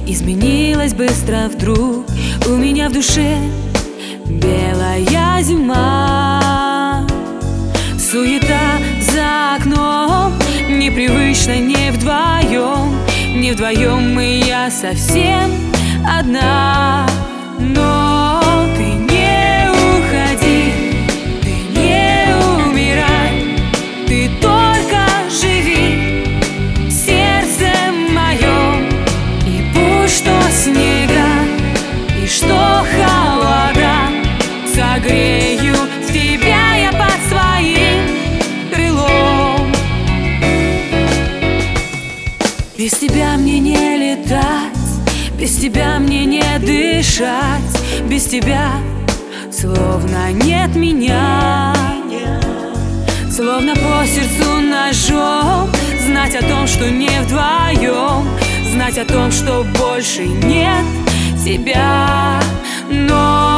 изменилась быстро вдруг. У меня в душе белая зима, суета за окном, непривычно не вдвоем. Не вдвоем мы, я совсем одна. Но ты не уходи, ты не умирай, ты только живи в сердце моем. И пусть что снега и что холода согреют тебя я под своим крылом. Без тебя мне не летать, без тебя мне не дышать, без тебя словно нет меня. Словно по сердцу ножом знать о том, что не вдвоем, знать о том, что больше нет тебя. Но